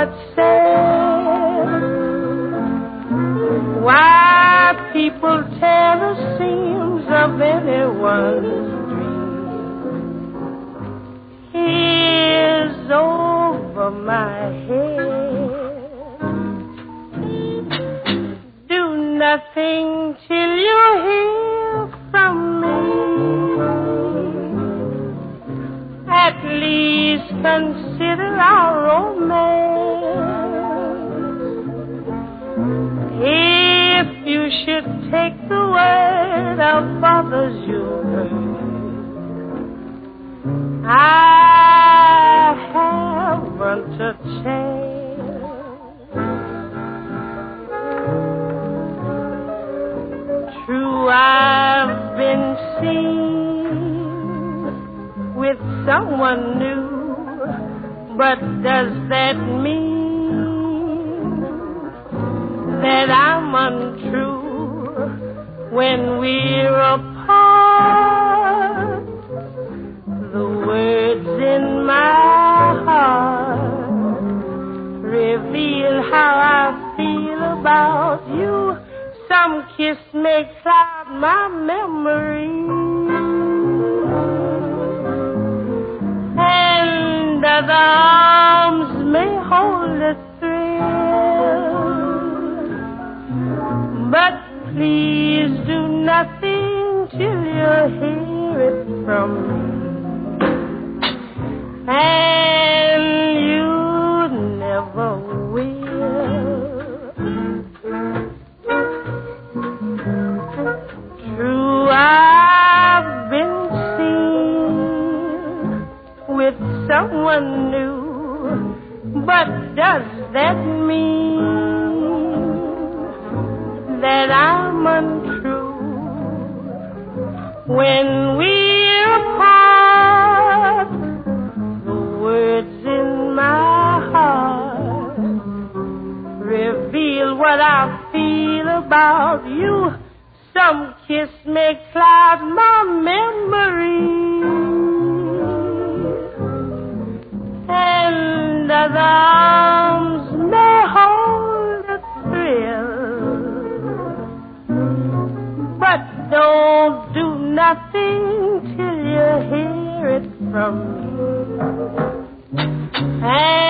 but sad. Why people tear the seams of anyone's dream is over my head. Do nothing till you hear from me. At least consider our romance. If you should take the word of others you heard, I haven't a chance. True, I've been seen with someone new, but does that mean that I'm untrue when we're apart? The words in my heart reveal how I feel about you. Some kiss may cloud my memory, and other arms may hold a thrill. But please do nothing till you hear it from me. And you never will. True, I've been seen with someone new, but does that mean that I'm untrue when we're apart? The words in my heart reveal what I feel about you. Some kiss may cloud my memory, and other arms may hold a thrill. But don't do nothing till you hear it from me. And